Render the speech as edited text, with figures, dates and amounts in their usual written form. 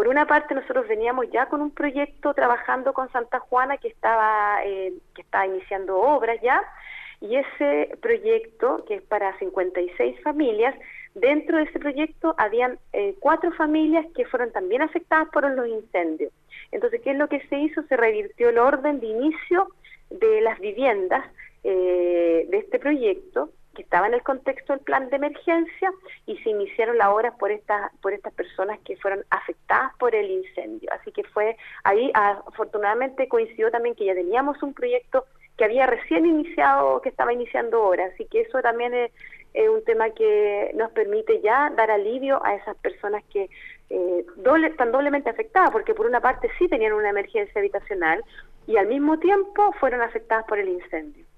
una parte nosotros veníamos ya con un proyecto trabajando con Santa Juana que estaba iniciando obras ya, y ese proyecto, que es para 56 familias, dentro de ese proyecto habían 4 familias que fueron también afectadas por los incendios. Entonces, ¿qué es lo que se hizo? Se revirtió el orden de inicio de las viviendas de este proyecto, que estaba en el contexto del plan de emergencia, y se iniciaron las obras por estas personas que fueron afectadas por el incendio. Así que fue ahí, afortunadamente coincidió también que ya teníamos un proyecto que había recién iniciado, que estaba iniciando obras, así que eso también es un tema que nos permite ya dar alivio a esas personas que están doblemente afectadas, porque por una parte sí tenían una emergencia habitacional y al mismo tiempo fueron afectadas por el incendio.